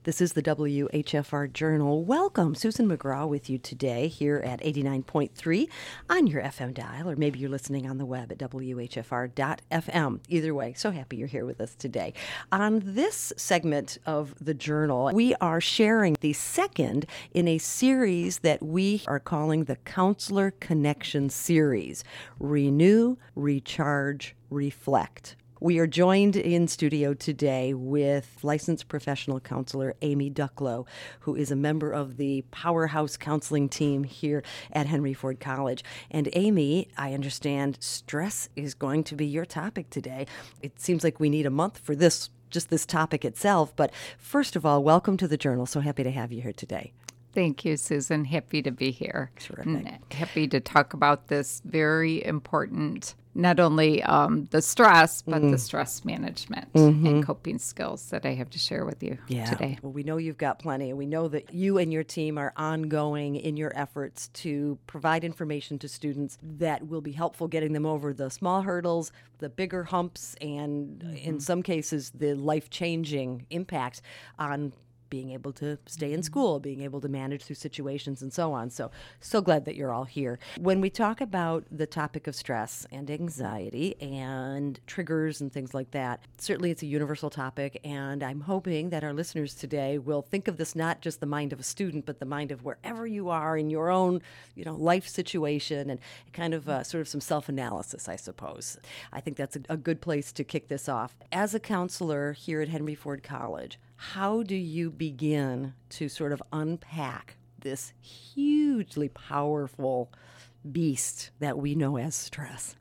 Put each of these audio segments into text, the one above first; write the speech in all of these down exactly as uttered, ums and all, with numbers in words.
This is the W H F R Journal. Welcome. Susan McGraw with you today here at eighty-nine point three on your F M dial, or maybe you're listening on the web at W H F R dot F M. Either way, so happy you're here with us today. On this segment of the Journal, we are sharing the second in a series that we are calling the Counselor Connection Series. Renew, Recharge, Reflect. We are joined in studio today with licensed professional counselor Amy Ducklow, who is a member of the Powerhouse Counseling team here at Henry Ford College. And Amy, I understand stress is going to be your topic today. It seems like we need a month for this, just this topic itself. But first of all, welcome to the Journal. So happy to have you here today. Thank you, Susan. Happy to be here. Terrific. And happy to talk about this very important, not only um, the stress, but mm. the stress management mm-hmm. and coping skills that I have to share with you yeah. today. Well, we know you've got plenty, and we know that you and your team are ongoing in your efforts to provide information to students that will be helpful getting them over the small hurdles, the bigger humps, and mm-hmm. in some cases, the life-changing impacts on being able to stay in school, being able to manage through situations and so on. So, so glad that you're all here. When we talk about the topic of stress and anxiety and triggers and things like that, certainly it's a universal topic, and I'm hoping that our listeners today will think of this not just the mind of a student, but the mind of wherever you are in your own, you know, life situation, and kind of uh, sort of some self-analysis, I suppose. I think that's a, a good place to kick this off. As a counselor here at Henry Ford College, how do you begin to sort of unpack this hugely powerful beast that we know as stress?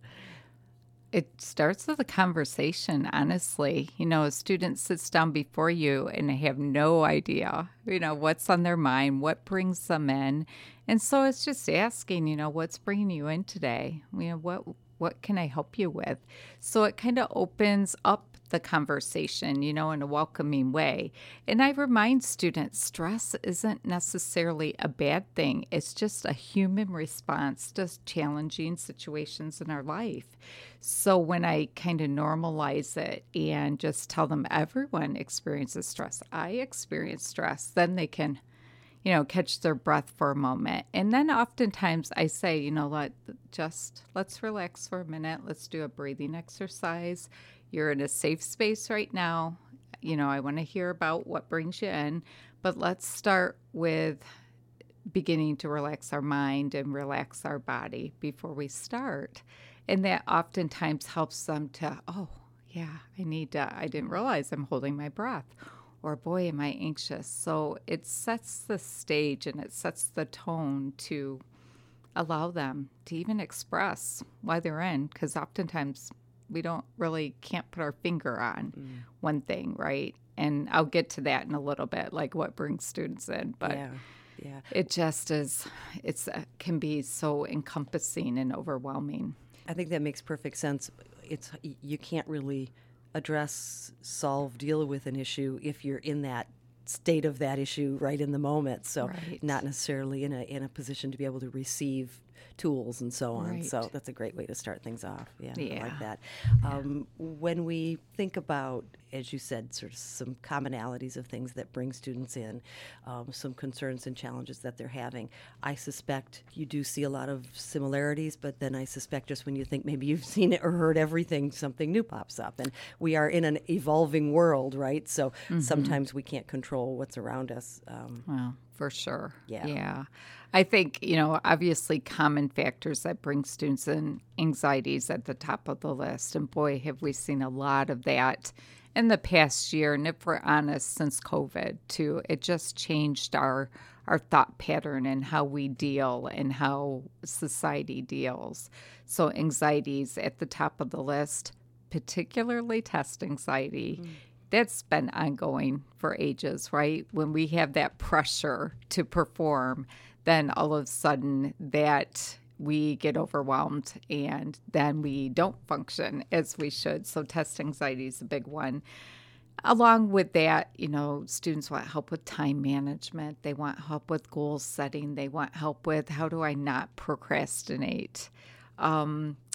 It starts with a conversation, honestly. You know, a student sits down before you and they have no idea, you know, what's on their mind, what brings them in. And so it's just asking, you know, what's bringing you in today? You know, what what can I help you with? So it kind of opens up the conversation, you know, in a welcoming way. And I remind students, stress isn't necessarily a bad thing. It's just a human response to challenging situations in our life. So when I kind of normalize it and just tell them everyone experiences stress, I experience stress, then they can, you know, catch their breath for a moment. And then oftentimes I say, you know, let just let's relax for a minute. Let's do a breathing exercise. You're in a safe space right now. You know, I want to hear about what brings you in, but let's start with beginning to relax our mind and relax our body before we start. And that oftentimes helps them to, oh, yeah, I need to, I didn't realize I'm holding my breath. Or, boy, am I anxious. So it sets the stage and it sets the tone to allow them to even express why they're in, because oftentimes we don't really can't put our finger on mm. one thing, right? And I'll get to that in a little bit, like what brings students in. But yeah, yeah. it just is, it's uh, can be so encompassing and overwhelming. I think that makes perfect sense. It's you can't really address, solve, deal with an issue if you're in that state of that issue right in the moment. So right. not necessarily in a in a position to be able to receive tools and so on. Right. So that's a great way to start things off. Yeah, yeah. I like that. Um, when we think about, as you said, sort of some commonalities of things that bring students in, um, some concerns and challenges that they're having, I suspect you do see a lot of similarities, but then I suspect just when you think maybe you've seen it or heard everything, something new pops up. And we are in an evolving world, right? So mm-hmm. sometimes we can't control what's around us. Um, well, for sure. Yeah. Yeah. I think, you know, obviously common factors that bring students in, anxieties at the top of the list. And boy, have we seen a lot of that in the past year. And if we're honest, since COVID too, it just changed our our thought pattern and how we deal and how society deals. So anxieties at the top of the list, particularly test anxiety. Mm. That's been ongoing for ages, right? When we have that pressure to perform, then all of a sudden that we get overwhelmed and then we don't function as we should. So test anxiety is a big one. Along with that, you know, students want help with time management. They want help with goal setting. They want help with how do I not procrastinate? Um,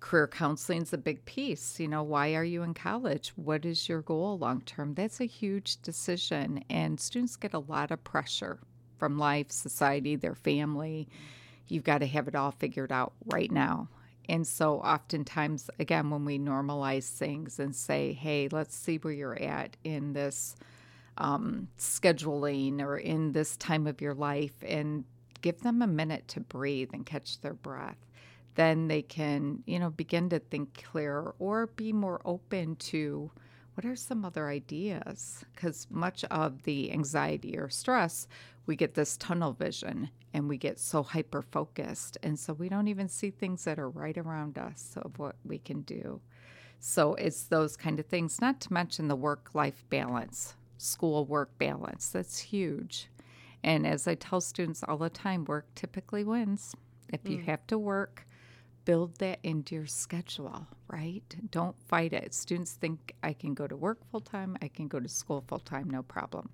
Career counseling is a big piece. You know, why are you in college? What is your goal long term? That's a huge decision. And students get a lot of pressure from life, society, their family. You've got to have it all figured out right now. And so oftentimes, again, when we normalize things and say, hey, let's see where you're at in this um, scheduling or in this time of your life, and give them a minute to breathe and catch their breath, then they can, you know, begin to think clearer or be more open to what are some other ideas. Because much of the anxiety or stress, we get this tunnel vision and we get so hyper focused. And so we don't even see things that are right around us of what we can do. So it's those kind of things, not to mention the work-life balance, school-work balance. That's huge. And as I tell students all the time, work typically wins. If you Mm. have to work, build that into your schedule, right? Don't fight it. Students think I can go to work full-time, I can go to school full-time, no problem.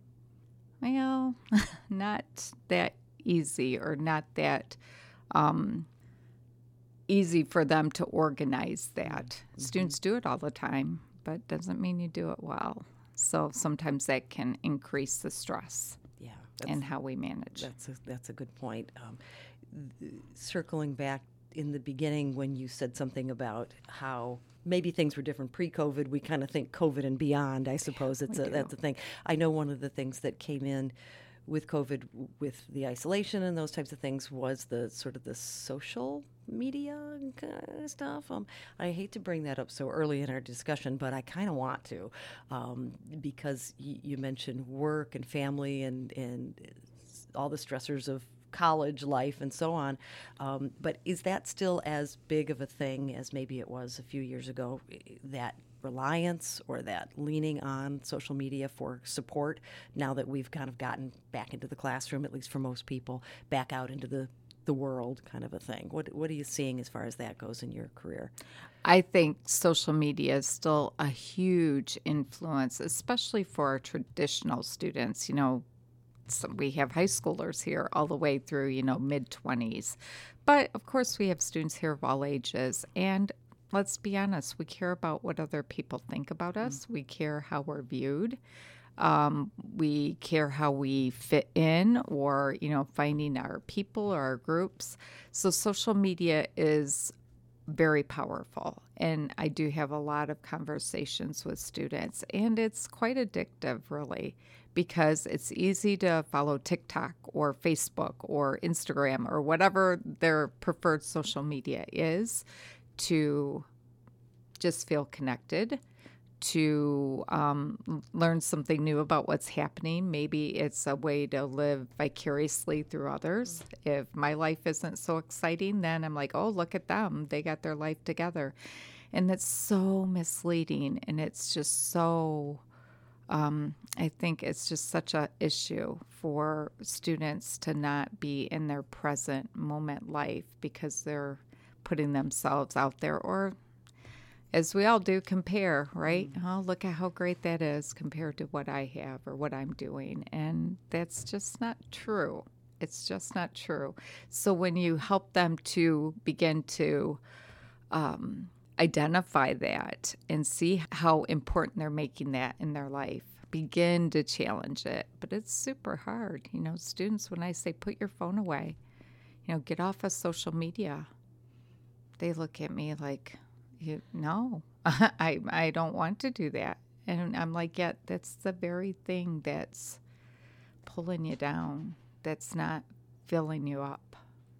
Well, not that easy, or not that um, easy for them to organize that. Mm-hmm. Students do it all the time, but doesn't mean you do it well. So sometimes that can increase the stress Yeah, and how we manage. That's a, that's a good point. Um, th- circling back in the beginning when you said something about how maybe things were different pre-COVID, we kind of think COVID and beyond. I suppose it's we a, do. that's the thing. I know one of the things that came in with COVID, w- with the isolation and those types of things, was the sort of the social media kind of stuff. Um, I hate to bring that up so early in our discussion, but I kind of want to, um, because y- you mentioned work and family and and all the stressors of college life and so on. Um, but is that still as big of a thing as maybe it was a few years ago, i- that reliance or that leaning on social media for support, now that we've kind of gotten back into the classroom, at least for most people, back out into the, the world kind of a thing? What, what are you seeing as far as that goes in your career? I think social media is still a huge influence, especially for our traditional students. You know, so we have high schoolers here all the way through, you know, mid twenties. But of course, we have students here of all ages. And let's be honest, we care about what other people think about us. We care how we're viewed. Um, we care how we fit in, or, you know, finding our people or our groups. So social media is very powerful. And I do have a lot of conversations with students, and it's quite addictive, really, because it's easy to follow TikTok or Facebook or Instagram or whatever their preferred social media is, to just feel connected, to um, l- learn something new about what's happening. Maybe it's a way to live vicariously through others. If my life isn't so exciting, then I'm like, oh, look at them. They got their life together. And that's so misleading. And it's just so, um, I think it's just such a issue for students to not be in their present moment life because they're putting themselves out there, or as we all do, compare, right? Oh, look at how great that is compared to what I have or what I'm doing. And that's just not true. It's just not true. So when you help them to begin to um, identify that and see how important they're making that in their life, begin to challenge it. But it's super hard. You know, students, when I say put your phone away, you know, get off of social media, they look at me like, you no, I I don't want to do that. And I'm like, yeah, that's the very thing that's pulling you down. That's not filling you up.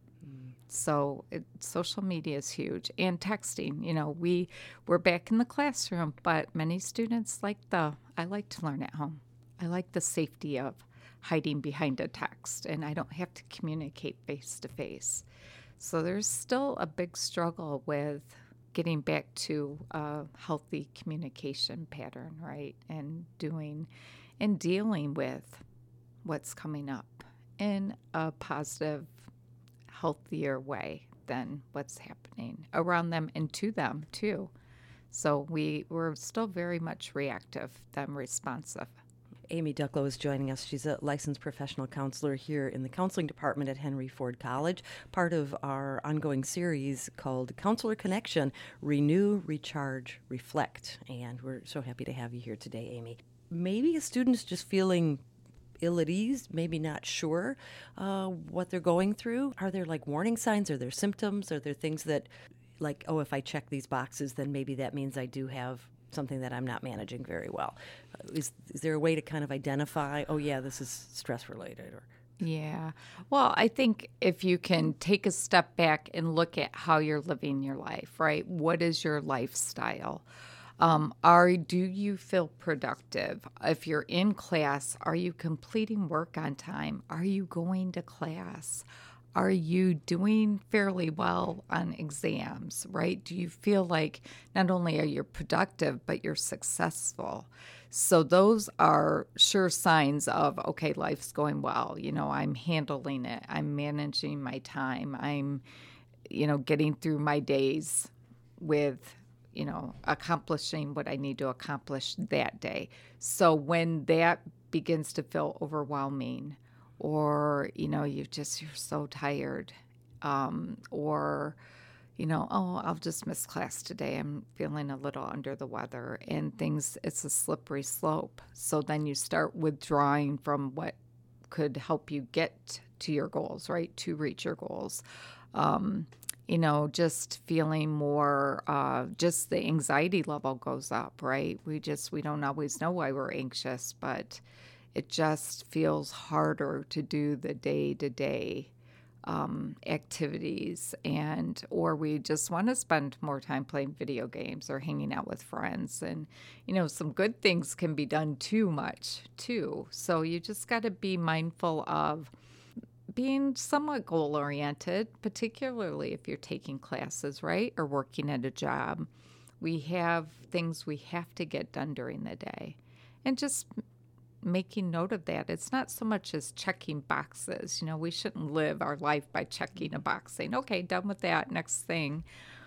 So it, social media is huge, and texting. You know, we we're back in the classroom, but many students like the I like to learn at home. I like the safety of hiding behind a text, and I don't have to communicate face to face. So there's still a big struggle with getting back to a healthy communication pattern, right? And doing and dealing with what's coming up in a positive, healthier way than what's happening around them and to them too. So we we're still very much reactive than responsive. Amy Ducklow is joining us. She's a licensed professional counselor here in the counseling department at Henry Ford College, part of our ongoing series called Counselor Connection, Renew, Recharge, Reflect. And we're so happy to have you here today, Amy. Maybe a student's just feeling ill at ease, maybe not sure uh, what they're going through. Are there like warning signs? Are there symptoms? Are there things that, like, oh, if I check these boxes, then maybe that means I do have something that I'm not managing very well? Uh, is is there a way to kind of identify, oh yeah, this is stress related? Or Yeah. Well, I think if you can take a step back and look at how you're living your life, right? What is your lifestyle? Um, are do you feel productive? If you're in class, are you completing work on time? Are you going to class? Are you doing fairly well on exams, right? Do you feel like not only are you productive, but you're successful? So those are sure signs of, okay, life's going well. You know, I'm handling it. I'm managing my time. I'm, you know, getting through my days with, you know, accomplishing what I need to accomplish that day. So when that begins to feel overwhelming, or, you know, you just, you're so tired, um, or, you know, oh, I'll just miss class today. I'm feeling a little under the weather, and things, it's a slippery slope. So then you start withdrawing from what could help you get to your goals, right? To reach your goals. Um, you know, just feeling more, uh, just the anxiety level goes up, right? We just, we don't always know why we're anxious, but it just feels harder to do the day-to-day um, activities, and or we just want to spend more time playing video games or hanging out with friends. And, you know, some good things can be done too much, too. So you just got to be mindful of being somewhat goal-oriented, particularly if you're taking classes, right, or working at a job. We have things we have to get done during the day. And just making note of that. It's not so much as checking boxes. You know, we shouldn't live our life by checking a box, saying, okay, done with that, next thing.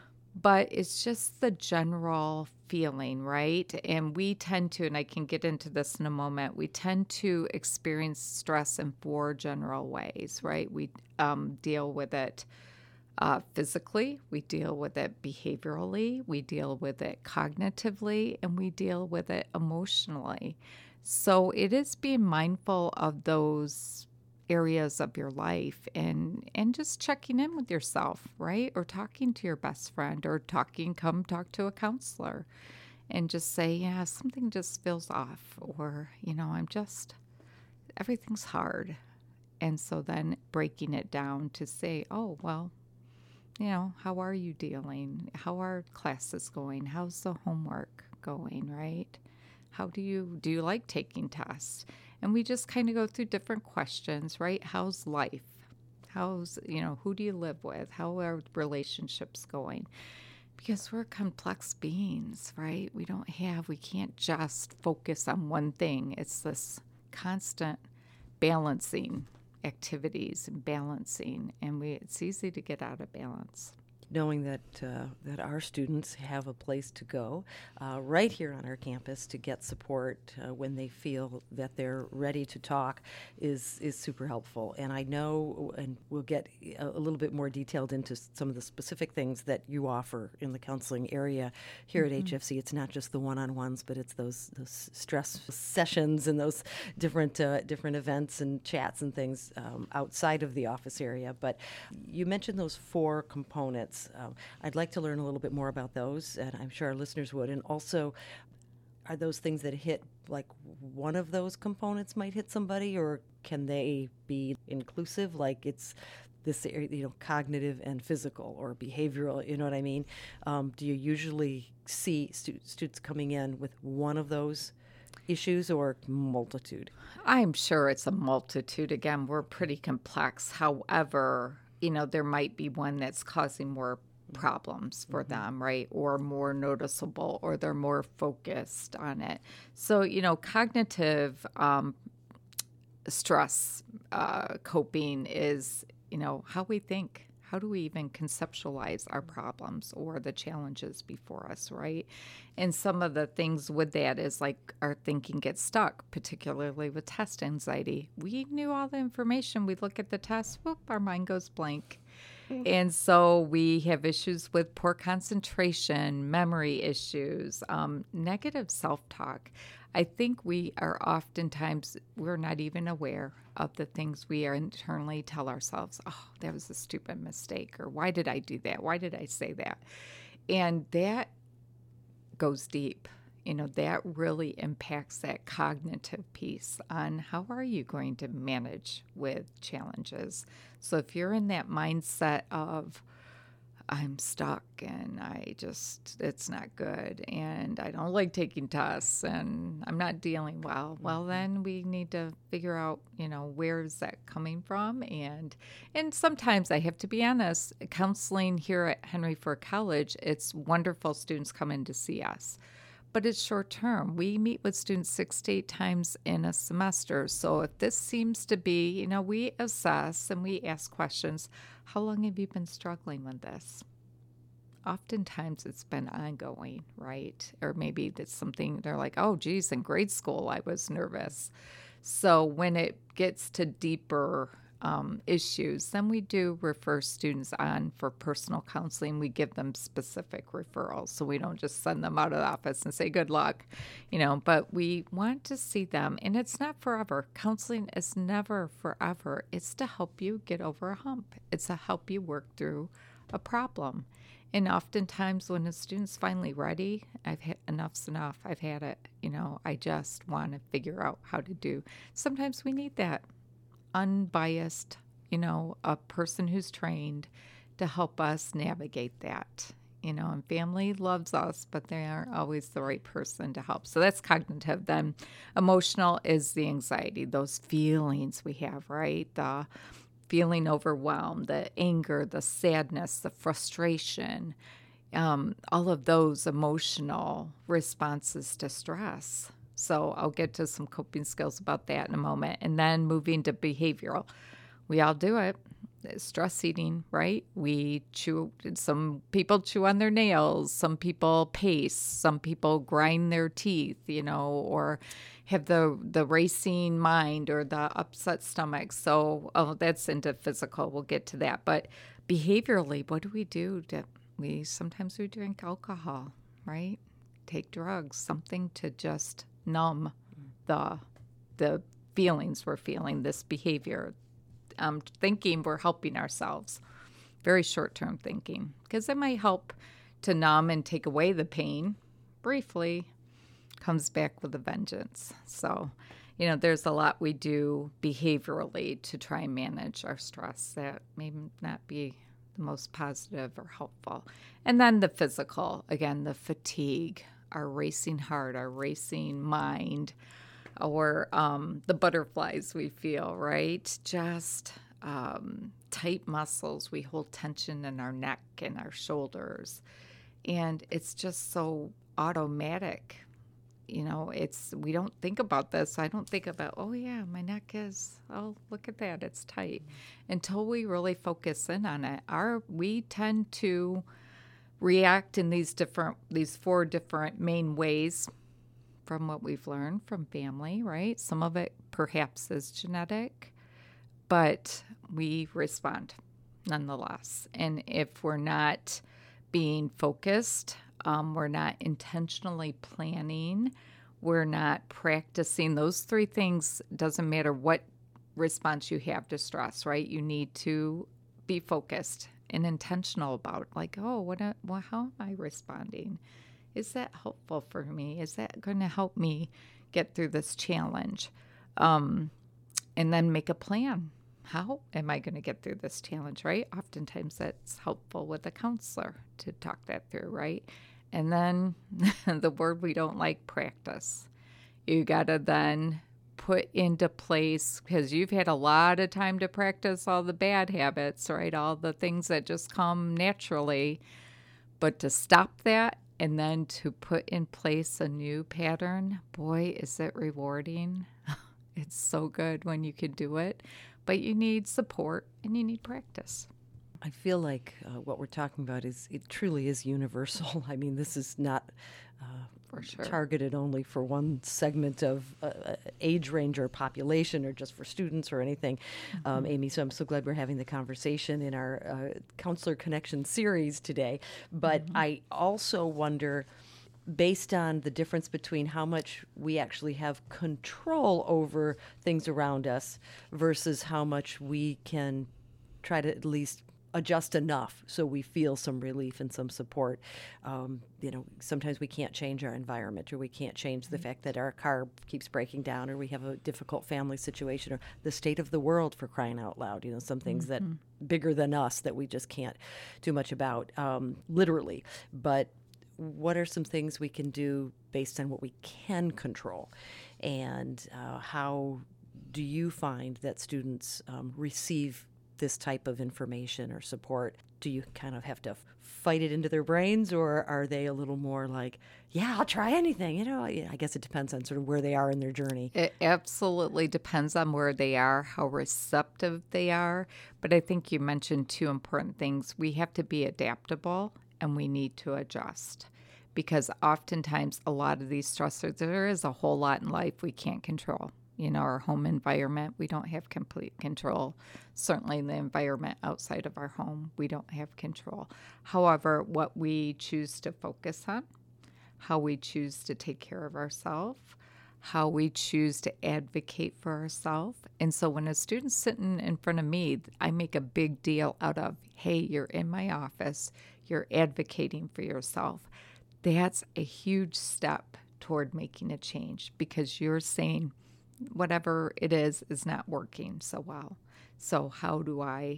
But it's just the general feeling, right? And we tend to, and I can get into this in a moment, we tend to experience stress in four general ways, right? We um, deal with it uh, physically, we deal with it behaviorally, we deal with it cognitively, and we deal with it emotionally. So it is being mindful of those areas of your life, and and just checking in with yourself, right? Or talking to your best friend, or talking, come talk to a counselor and just say, yeah, something just feels off, or, you know, I'm just, everything's hard. And so then breaking it down to say, oh, well, you know, how are you dealing? How are classes going? How's the homework going, right? How do you, do you like taking tests? And we just kind of go through different questions, right? How's life? How's, you know, who do you live with? How are relationships going? Because we're complex beings, right? We don't have, we can't just focus on one thing. It's this constant balancing activities and balancing, and we, it's easy to get out of balance. Knowing that uh, that our students have a place to go uh, right here on our campus to get support uh, when they feel that they're ready to talk is is super helpful. And I know, and we'll get a, a little bit more detailed into some of the specific things that you offer in the counseling area here mm-hmm. at H F C. It's not just the one-on-ones, but it's those those stress sessions and those different uh, different events and chats and things um, outside of the office area. But you mentioned those four components. Um, I'd like to learn a little bit more about those, and I'm sure our listeners would. And also, are those things that hit, like one of those components might hit somebody, or can they be inclusive? Like it's this, you know, cognitive and physical or behavioral, you know what I mean? Um, do you usually see stu- students coming in with one of those issues or multitude? I'm sure it's a multitude. Again, we're pretty complex. However, you know, there might be one that's causing more problems for mm-hmm. them, right? Or more noticeable, or they're more focused on it. So, you know, cognitive um, stress uh, coping is, you know, how we think, how do we even conceptualize our problems or the challenges before us, right? And some of the things with that is like our thinking gets stuck, particularly with test anxiety. We knew all the information. We look at the test, whoop, our mind goes blank. And so we have issues with poor concentration, memory issues, um, negative self-talk. I think we are oftentimes, we're not even aware of the things we are internally tell ourselves. Oh, that was a stupid mistake. Or why did I do that? Why did I say that? And that goes deep. You know, that really impacts that cognitive piece on how are you going to manage with challenges. So if you're in that mindset of, I'm stuck and I just, it's not good and I don't like taking tests and I'm not dealing well, well, then we need to figure out, you know, where is that coming from? And, and sometimes I have to be honest, counseling here at Henry Ford College, it's wonderful students come in to see us. But it's short term. We meet with students six to eight times in a semester. So if this seems to be, you know, we assess and we ask questions. How long have you been struggling with this? Oftentimes it's been ongoing, right? Or maybe that's something they're like, oh, geez, in grade school I was nervous. So when it gets to deeper Um, issues, then we do refer students on for personal counseling. We give them specific referrals, so we don't just send them out of the office and say good luck, you know, but we want to see them, and it's not forever. Counseling is never forever. It's to help you get over a hump. It's to help you work through a problem. And oftentimes when a student's finally ready, I've had enough's enough. I've had it, you know, I just want to figure out how to do. Sometimes we need that unbiased, you know, a person who's trained to help us navigate that, you know, and family loves us, but they aren't always the right person to help. So that's cognitive. Then emotional is the anxiety, those feelings we have, right? The feeling overwhelmed, the anger, the sadness, the frustration, um, all of those emotional responses to stress. So I'll get to some coping skills about that in a moment. And then moving to behavioral. We all do it. Stress eating, right? We chew, some people chew on their nails. Some people pace. Some people grind their teeth, you know, or have the, the racing mind or the upset stomach. So oh, that's into physical. We'll get to that. But behaviorally, what do we do? To, we sometimes we drink alcohol, right? Take drugs, something to just numb the the feelings we're feeling, this behavior, um, thinking we're helping ourselves. Very short-term thinking, because it might help to numb and take away the pain briefly, comes back with a vengeance. So, you know, there's a lot we do behaviorally to try and manage our stress that may not be the most positive or helpful. And then the physical, again, the fatigue, our racing heart, our racing mind, or um, the butterflies we feel, right? Just um, tight muscles. We hold tension in our neck and our shoulders. And it's just so automatic. You know, it's, we don't think about this. I don't think about, oh yeah, my neck is, oh, look at that, it's tight. Until we really focus in on it. Our, we tend to react in these different, these four different main ways from what we've learned from family, right? Some of it perhaps is genetic, but we respond nonetheless. And if we're not being focused, um, we're not intentionally planning, we're not practicing those three things, doesn't matter what response you have to stress, right? You need to be focused and intentional about, like, oh, what, a, well, how am I responding? Is that helpful for me? Is that going to help me get through this challenge? Um, and then make a plan. How am I going to get through this challenge, right? Oftentimes that's helpful with a counselor to talk that through, right? And then the word we don't like, practice. You got to then put into place, because you've had a lot of time to practice all the bad habits, right? All the things that just come naturally. But to stop that and then to put in place a new pattern, boy, is it rewarding. It's so good when you can do it. But you need support and you need practice. I feel like uh, what we're talking about is it truly is universal. I mean, this is not uh, For sure. targeted only for one segment of uh, uh, age range or population or just for students or anything, Mm-hmm. um, Amy. So I'm so glad we're having the conversation in our uh, Counselor Connection series today. But Mm-hmm. I also wonder, based on the difference between how much we actually have control over things around us versus how much we can try to at least adjust enough so we feel some relief and some support. Um, you know, sometimes we can't change our environment, or we can't change the fact that our car keeps breaking down, or we have a difficult family situation, or the state of the world, for crying out loud. You know, some things that bigger than us that we just can't do much about, um, literally. But what are some things we can do based on what we can control? And uh, how do you find that students um, receive this type of information or support? Do you kind of have to f- fight it into their brains, or are they a little more like, yeah, I'll try anything? You know, I I guess it depends on sort of where they are in their journey. It absolutely depends on where they are, how receptive they are. But I think you mentioned two important things. We have to be adaptable and we need to adjust, because oftentimes a lot of these stressors, there is a whole lot in life we can't control. You know, our home environment, we don't have complete control. Certainly the environment outside of our home, we don't have control. However, what we choose to focus on, how we choose to take care of ourselves, how we choose to advocate for ourselves. And so when a student's sitting in front of me, I make a big deal out of, hey, you're in my office, you're advocating for yourself. That's a huge step toward making a change, because you're saying whatever it is is not working so well. So how do I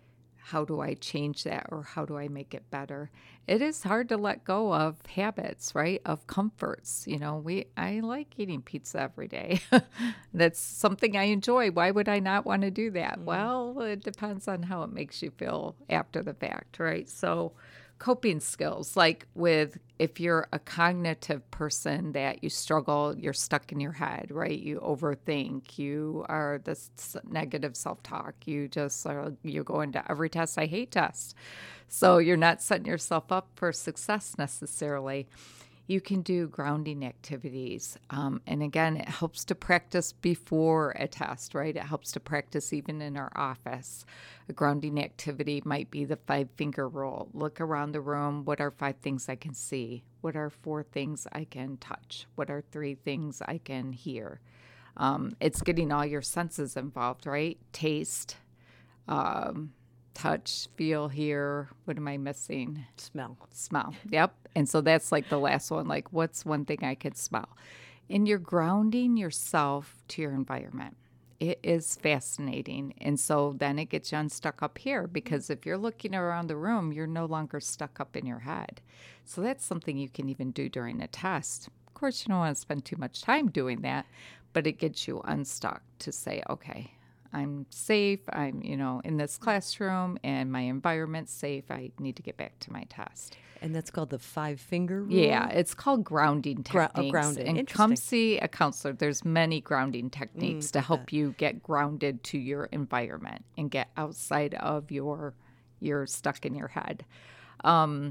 how do I change that, or how do I make it better? It is hard to let go of habits, right? Of comforts. You know, we I like eating pizza every day. That's something I enjoy. Why would I not want to do that? Mm. Well, it depends on how it makes you feel after the fact, right? So coping skills, like with if you're a cognitive person that you struggle, you're stuck in your head, right? You overthink, you are this negative self-talk, you just are, you go into every test, I hate tests. So you're not setting yourself up for success necessarily. You can do grounding activities. Um, and again, it helps to practice before a test, right? It helps to practice even in our office. A grounding activity might be the five finger rule. Look around the room. What are five things I can see? What are four things I can touch? What are three things I can hear? Um, it's getting all your senses involved, right? Taste, um, touch, feel, hear. What am I missing? Smell. Smell. Yep. And so that's like the last one. Like, what's one thing I could smell? And you're grounding yourself to your environment. It is fascinating. And so then it gets you unstuck up here, because if you're looking around the room, you're no longer stuck up in your head. So that's something you can even do during a test. Of course, you don't want to spend too much time doing that, but it gets you unstuck to say, okay, I'm safe, I'm, you know, in this classroom and my environment's safe. I need to get back to my test. And that's called the five finger rule? Yeah, it's called grounding techniques. Gra- oh, grounding. And come see a counselor. There's many grounding techniques mm, to help you get grounded to your environment and get outside of your, you're stuck in your head. Um,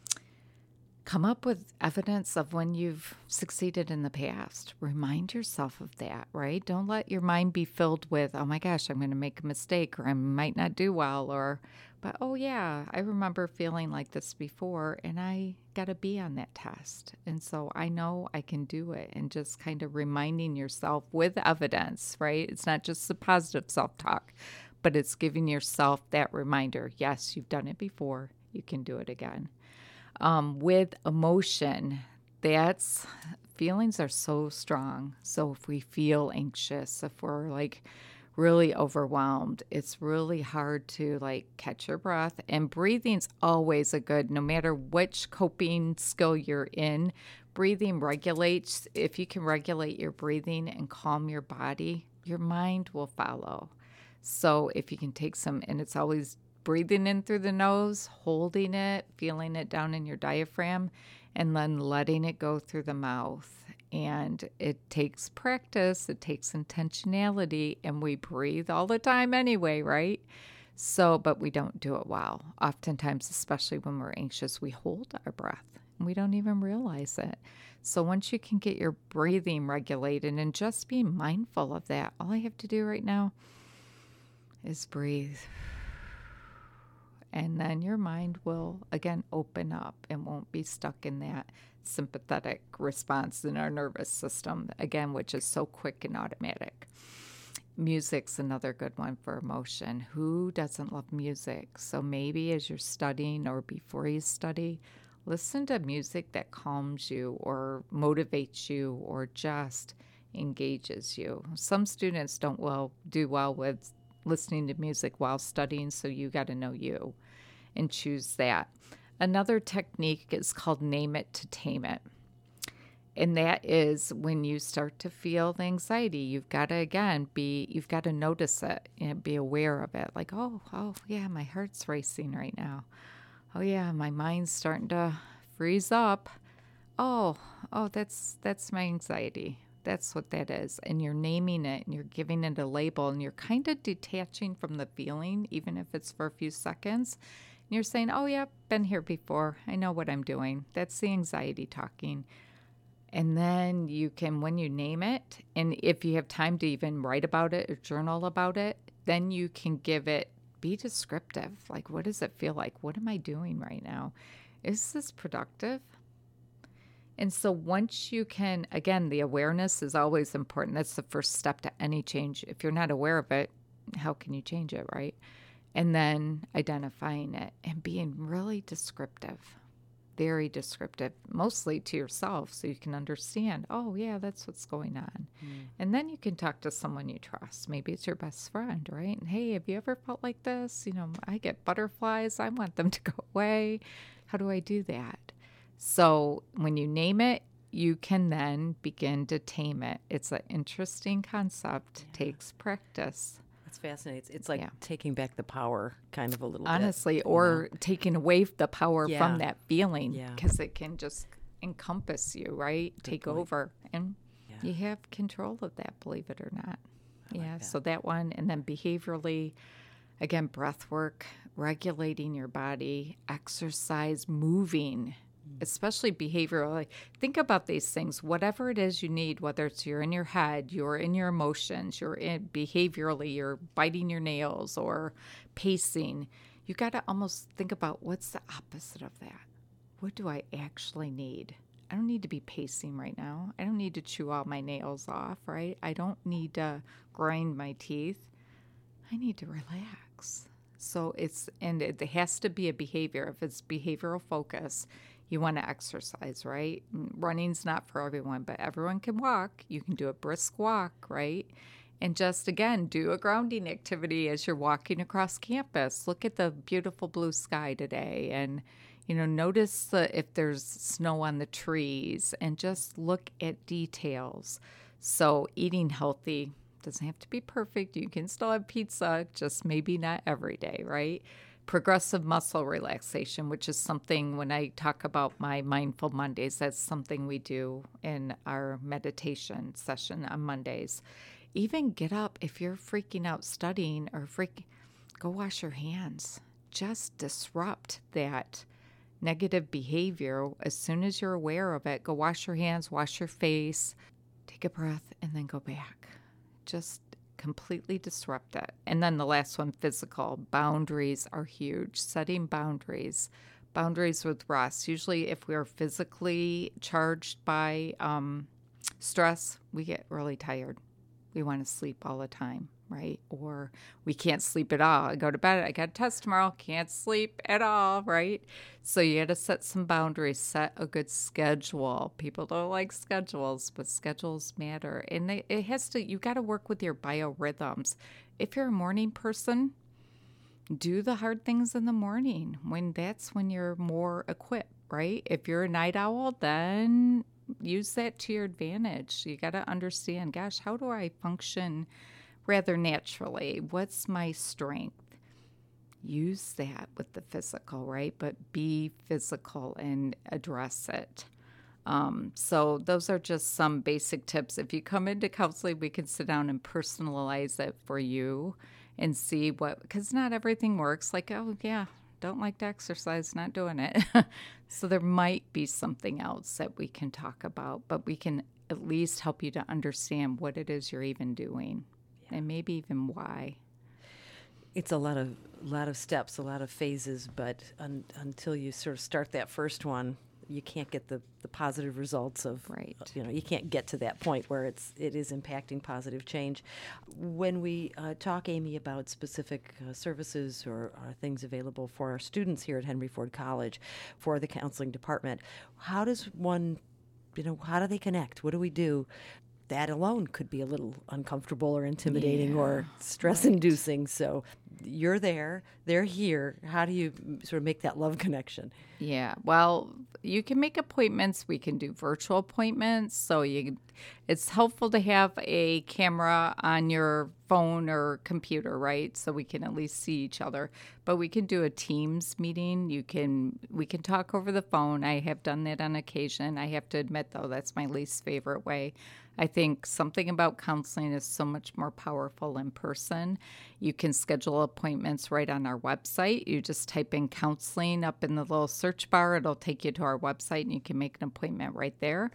Come up with evidence of when you've succeeded in the past. Remind yourself of that, right? Don't let your mind be filled with, oh my gosh, I'm going to make a mistake, or I might not do well, or, but oh yeah, I remember feeling like this before and I got a B on that test. And so I know I can do it. And just kind of reminding yourself with evidence, right? It's not just the positive self-talk, but it's giving yourself that reminder. Yes, you've done it before. You can do it again. Um, with emotion, that's feelings are so strong. So if we feel anxious, if we're like really overwhelmed, it's really hard to like catch your breath. And breathing's always a good, no matter which coping skill you're in, breathing regulates. If you can regulate your breathing and calm your body, your mind will follow. So if you can take some, and it's always breathing in through the nose, holding it, feeling it down in your diaphragm, and then letting it go through the mouth. And it takes practice, it takes intentionality, and we breathe all the time anyway, right? So, but we don't do it well. Oftentimes, especially when we're anxious, we hold our breath and we don't even realize it. So once you can get your breathing regulated and just be mindful of that, all I have to do right now is breathe. And then your mind will, again, open up and won't be stuck in that sympathetic response in our nervous system, again, which is so quick and automatic. Music's another good one for emotion. Who doesn't love music? So maybe as you're studying or before you study, listen to music that calms you or motivates you or just engages you. Some students don't well do well with listening to music while studying, so you got to know you and choose that. Another technique is called name it to tame it. And that is when you start to feel the anxiety, you've got to, again, be, you've got to notice it and be aware of it. Like, oh, oh, yeah, my heart's racing right now. Oh, yeah, my mind's starting to freeze up. Oh, oh, that's, that's my anxiety. That's what that is. And you're naming it and you're giving it a label and you're kind of detaching from the feeling, even if it's for a few seconds. And you're saying, oh, yeah, been here before. I know what I'm doing. That's the anxiety talking. And then you can, when you name it, and if you have time to even write about it or journal about it, then you can give it, be descriptive. Like, what does it feel like? What am I doing right now? Is this productive? And so once you can, again, the awareness is always important. That's the first step to any change. If you're not aware of it, how can you change it, right? And then identifying it and being really descriptive. Very descriptive, mostly to yourself so you can understand, oh, yeah, that's what's going on. Mm. And then you can talk to someone you trust. Maybe it's your best friend, right? And, hey, have you ever felt like this? You know, I get butterflies. I want them to go away. How do I do that? So when you name it, you can then begin to tame it. It's an interesting concept. Yeah. Takes practice. It's fascinating. It's, it's like yeah. taking back the power kind of a little Honestly, bit. Honestly, or know? taking away the power yeah. from that feeling because yeah. it can just encompass you, right? Good Take point. over. And yeah. you have control of that, believe it or not. I yeah, like that. So that one. And then behaviorally, again, breath work, regulating your body, exercise, moving. Especially behaviorally. Think about these things. Whatever it is you need, whether it's you're in your head, you're in your emotions, you're in behaviorally, you're biting your nails or pacing, you got to almost think about what's the opposite of that. What do I actually need? I don't need to be pacing right now. I don't need to chew all my nails off, right? I don't need to grind my teeth. I need to relax. So it's, and it has to be a behavior. If it's behavioral focus, you want to exercise, right? Running's not for everyone, but everyone can walk. You can do a brisk walk, right? And just, again, do a grounding activity as you're walking across campus. Look at the beautiful blue sky today and, you know, notice the, if there's snow on the trees and just look at details. So eating healthy doesn't have to be perfect. You can still have pizza, just maybe not every day, right? Progressive muscle relaxation, which is something when I talk about my Mindful Mondays, that's something we do in our meditation session on Mondays. Even get up if you're freaking out studying or freak, go wash your hands. Just disrupt that negative behavior as soon as you're aware of it. Go wash your hands, wash your face, take a breath, and then go back. Just completely disrupt it. And then the last one, physical. Boundaries are huge. Setting boundaries. Boundaries with rest. Usually if we're physically charged by um, stress, we get really tired. We want to sleep all the time, right? Or we can't sleep at all. I go to bed, I got a test tomorrow, can't sleep at all, right? So you got to set some boundaries, set a good schedule. People don't like schedules, but schedules matter. And they, it has to, you got to work with your biorhythms. If you're a morning person, do the hard things in the morning when that's when you're more equipped, right? If you're a night owl, then use that to your advantage. You got to understand, gosh, how do I function rather naturally? What's my strength? Use that with the physical, right? But be physical and address it. Um, so those are just some basic tips. If you come into counseling, we can sit down and personalize it for you and see what, because not everything works. Like, oh, yeah, don't like to exercise, not doing it. So there might be something else that we can talk about, but we can at least help you to understand what it is you're even doing, yeah. and maybe even why. It's a lot of lot of steps, a lot of phases, but un, until you sort of start that first one, you can't get the, the positive results of, right. you know, you can't get to that point where it's it is impacting positive change. When we uh, talk, Amy, about specific uh, services or, or things available for our students here at Henry Ford College for the counseling department, how does one, you know, how do they connect? What do we do? That alone could be a little uncomfortable or intimidating yeah, or stress-inducing. Right. So you're there, they're here. How do you sort of make that love connection? Yeah, well, you can make appointments. We can do virtual appointments. So you, it's helpful to have a camera on your phone or computer, right? So we can at least see each other. But we can do a Teams meeting. You can we can talk over the phone. I have done that on occasion. I have to admit, though, that's my least favorite way. I think something about counseling is so much more powerful in person. You can schedule appointments right on our website. You just type in counseling up in the little search bar. It'll take you to our website, and you can make an appointment right there.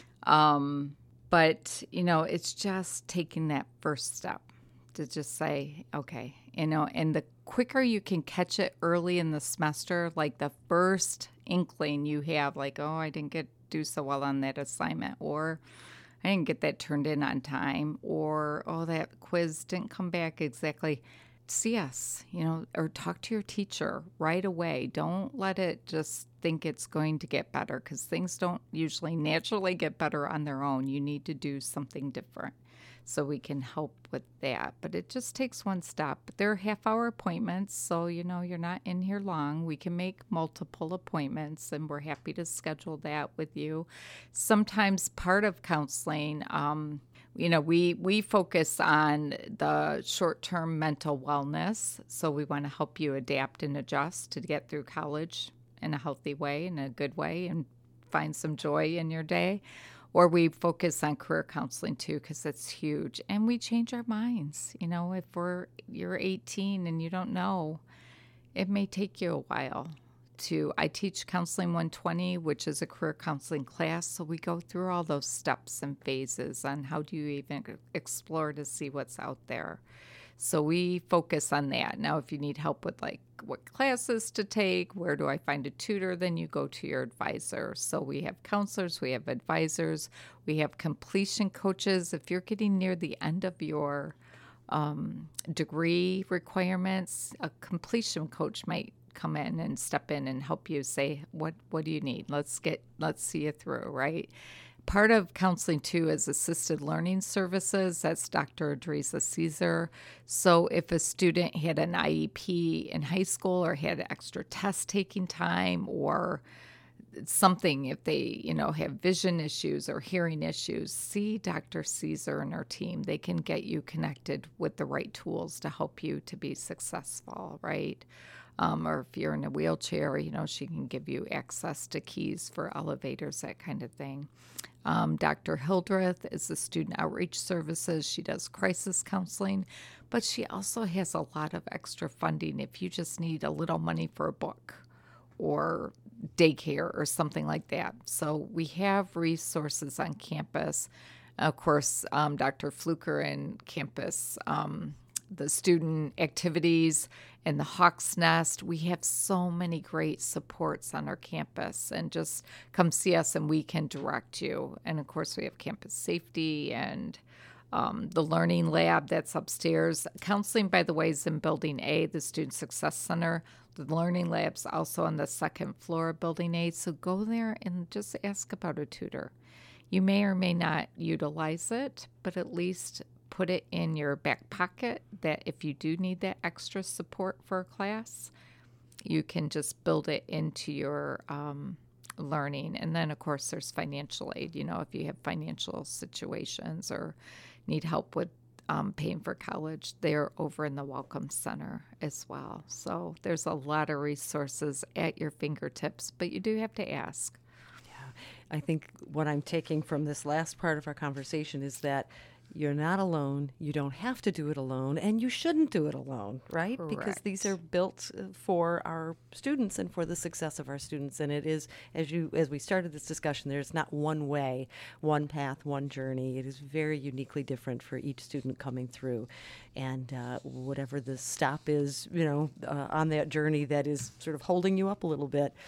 Um, but, you know, it's just taking that first step to just say, okay, you know, and the quicker you can catch it early in the semester, like the first inkling you have, like, oh, I didn't get do so well on that assignment, or I didn't get that turned in on time, or, oh, that quiz didn't come back exactly. See us, you know, or talk to your teacher right away. Don't let it just think it's going to get better, because things don't usually naturally get better on their own. You need to do something different. So we can help with that. But it just takes one step. But they're half-hour appointments, so, you know, you're not in here long. We can make multiple appointments, and we're happy to schedule that with you. Sometimes part of counseling, um, you know, we, we focus on the short-term mental wellness, so we want to help you adapt and adjust to get through college in a healthy way, in a good way, and find some joy in your day. Or we focus on career counseling too, because that's huge. And we change our minds. You know, if we're you're eighteen and you don't know, it may take you a while to. I teach Counseling one twenty, which is a career counseling class. So we go through all those steps and phases on how do you even explore to see what's out there. So we focus on that. Now, if you need help with like what classes to take, where do I find a tutor, then you go to your advisor. So we have counselors, we have advisors, we have completion coaches. If you're getting near the end of your um, degree requirements, a completion coach might come in and step in and help you say, what, what do you need? Let's get, let's see you through, right? Part of counseling, too, is assisted learning services. That's Doctor Adresa Caesar. So if a student had an I E P in high school or had extra test taking time or something, if they, you know, have vision issues or hearing issues, see Doctor Caesar and her team. They can get you connected with the right tools to help you to be successful, right? Um, or if you're in a wheelchair, you know, she can give you access to keys for elevators, that kind of thing. Um, Doctor Hildreth is the student outreach services. She does crisis counseling, but she also has a lot of extra funding if you just need a little money for a book or daycare or something like that. So we have resources on campus. Of course, um, Doctor Fluker in campus, um, the student activities and the Hawk's Nest. We have so many great supports on our campus, and just come see us and we can direct you. And of course, we have campus safety and um, the learning lab that's upstairs. Counseling, by the way, is in Building A, the Student Success Center. The learning lab's also on the second floor of Building A. So go there and just ask about a tutor. You may or may not utilize it, but at least put it in your back pocket that if you do need that extra support for a class, you can just build it into your um, learning. And then, of course, there's financial aid. You know, if you have financial situations or need help with um, paying for college, they're over in the Welcome Center as well. So there's a lot of resources at your fingertips, but you do have to ask. I think what I'm taking from this last part of our conversation is that You're not alone. You don't have to do it alone, and you shouldn't do it alone, right? Because these are Correct. built uh, for our students and for the success of our students. And it is, as you as we started this discussion, there's not one way, one path, one journey. It is very uniquely different for each student coming through, and uh, whatever the stop is, you know, uh, on that journey that is sort of holding you up a little bit.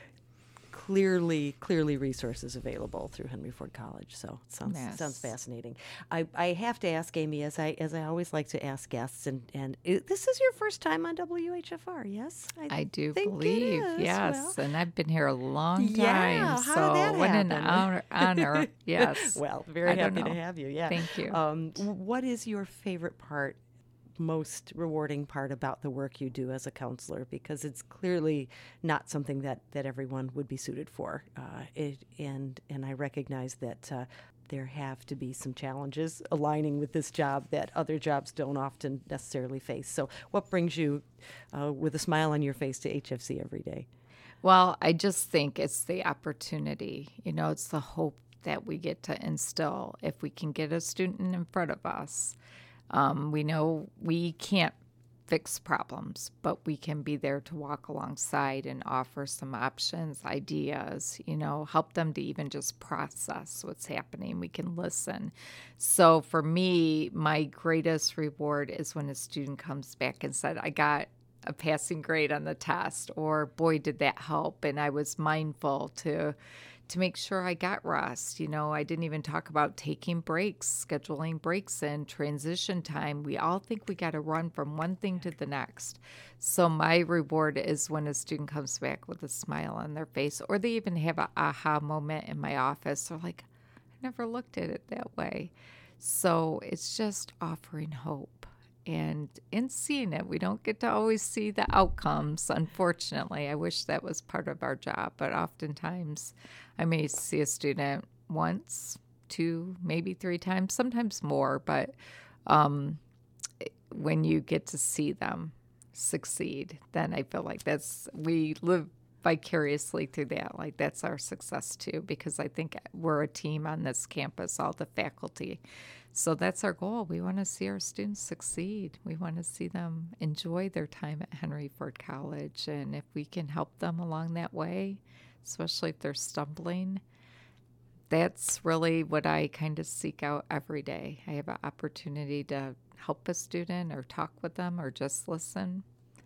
Clearly, clearly resources available through Henry Ford College. So it sounds Yes. sounds fascinating. I, I have to ask Amy, as I as I always like to ask guests, and and i this is your first time on W H F R, yes? I do think it believe, is. yes. Well, And I've been here a long time. Yeah, how so did that what an happen? honor, honor. Yes. well, very I don't happy to know. have you. Yeah. Thank you. Um, w- what is your favorite part? Most rewarding part about the work you do as a counselor, because it's clearly not something that, that everyone would be suited for. Uh, it, and and I recognize that uh, there have to be some challenges aligning with this job that other jobs don't often necessarily face. So what brings you uh, with a smile on your face to H F C every day? Well, I just think it's the opportunity. You know, it's the hope that we get to instill if we can get a student in front of us. Um, we know we can't fix problems, but we can be there to walk alongside and offer some options, ideas, you know, help them to even just process what's happening. We can listen. So for me, my greatest reward is when a student comes back and said, I got a passing grade on the test, or boy, did that help. And I was mindful to to make sure I got rest. You know, I didn't even talk about taking breaks, scheduling breaks in, transition time. We all think we got to run from one thing to the next. So my reward is when a student comes back with a smile on their face, or they even have an aha moment in my office. They're like, I never looked at it that way. So it's just offering hope. And in seeing it, we don't get to always see the outcomes, unfortunately. I wish that was part of our job, but oftentimes I may see a student once, two, maybe three times, sometimes more, but um, when you get to see them succeed, then I feel like that's, we live vicariously through that. Like that's our success too, because I think we're a team on this campus, all the faculty. So that's our goal. We want to see our students succeed. We want to see them enjoy their time at Henry Ford College. And if we can help them along that way, especially if they're stumbling, that's really what I kind of seek out every day. I have an opportunity to help a student or talk with them or just listen.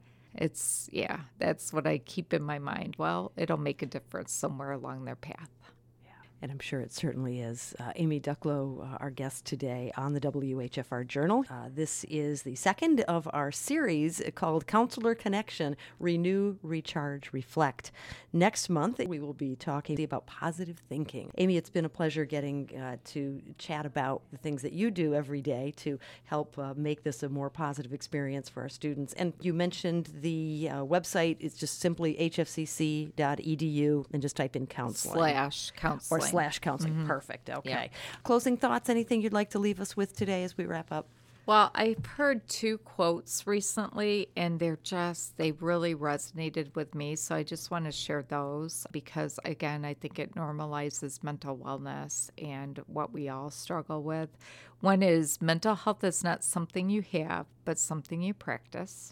It's, yeah, that's what I keep in my mind. Well, it'll make a difference somewhere along their path. And I'm sure it certainly is. Uh, Amy Ducklow, uh, our guest today on the W H F R Journal. Uh, this is the second of our series called Counselor Connection, Renew, Recharge, Reflect. Next month, we will be talking about positive thinking. Amy, it's been a pleasure getting uh, to chat about the things that you do every day to help uh, make this a more positive experience for our students. And you mentioned the uh, website. It's just simply h f c c dot e d u and just type in counseling. Slash counseling. Or slash counseling. Mm-hmm. Perfect. Okay. Yeah. Closing thoughts, anything you'd like to leave us with today as we wrap up? Well, I've heard two quotes recently, and they're just, they really resonated with me. So I just want to share those because, again, I think it normalizes mental wellness and what we all struggle with. One is mental health is not something you have, but something you practice.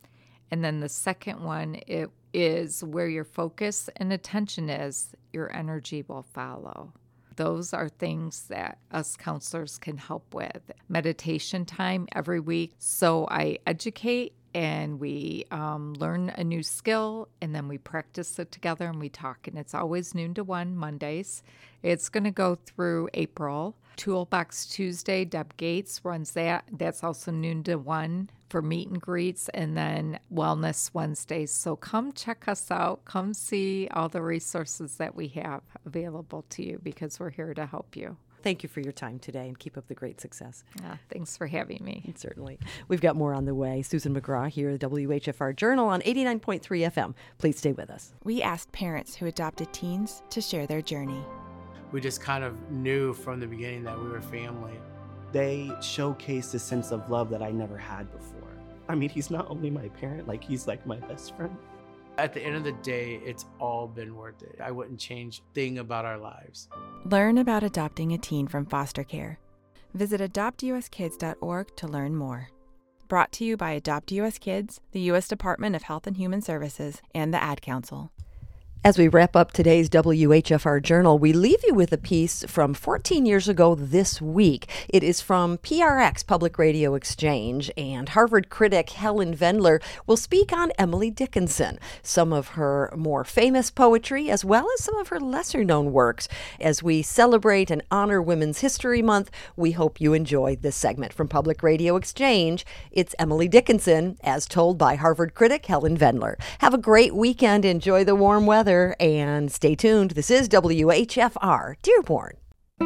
And then the second one, it is where your focus and attention is, your energy will follow. Those are things that us counselors can help with. Meditation time every week. So I educate and we um, learn a new skill and then we practice it together and we talk. And it's always noon to one Mondays. It's going to go through April. Toolbox Tuesday, Deb Gates runs that. That's also noon to one for meet and greets, and then Wellness Wednesdays. So come check us out. Come see all the resources that we have available to you because we're here to help you. Thank you for your time today and keep up the great success. Yeah, thanks for having me. Certainly. We've got more on the way. Susan McGraw here at W H F R Journal on eighty-nine point three F M. Please stay with us. We asked parents who adopted teens to share their journey. We just kind of knew from the beginning that we were family. They showcased a sense of love that I never had before. I mean, he's not only my parent, like he's like my best friend. At the end of the day, it's all been worth it. I wouldn't change a thing about our lives. Learn about adopting a teen from foster care. Visit adopt u s kids dot org to learn more. Brought to you by Adopt U S Kids, the U S Department of Health and Human Services, and the Ad Council. As we wrap up today's W H F R Journal, we leave you with a piece from fourteen years ago this week. It is from P R X Public Radio Exchange, and Harvard critic Helen Vendler will speak on Emily Dickinson, some of her more famous poetry, as well as some of her lesser-known works. As we celebrate and honor Women's History Month, we hope you enjoy this segment from Public Radio Exchange. It's Emily Dickinson, as told by Harvard critic Helen Vendler. Have a great weekend. Enjoy the warm weather. And stay tuned. This is W H F R Dearborn.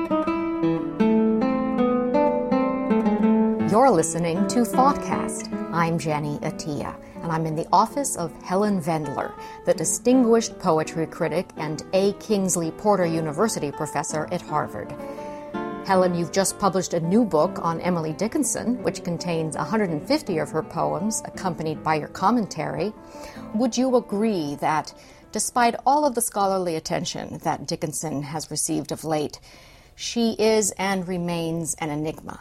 You're listening to ThoughtCast. I'm Jenny Attia, and I'm in the office of Helen Vendler, the distinguished poetry critic and A. Kingsley Porter University professor at Harvard. Helen, you've just published a new book on Emily Dickinson, which contains one hundred fifty of her poems, accompanied by your commentary. Would you agree that despite all of the scholarly attention that Dickinson has received of late, she is and remains an enigma?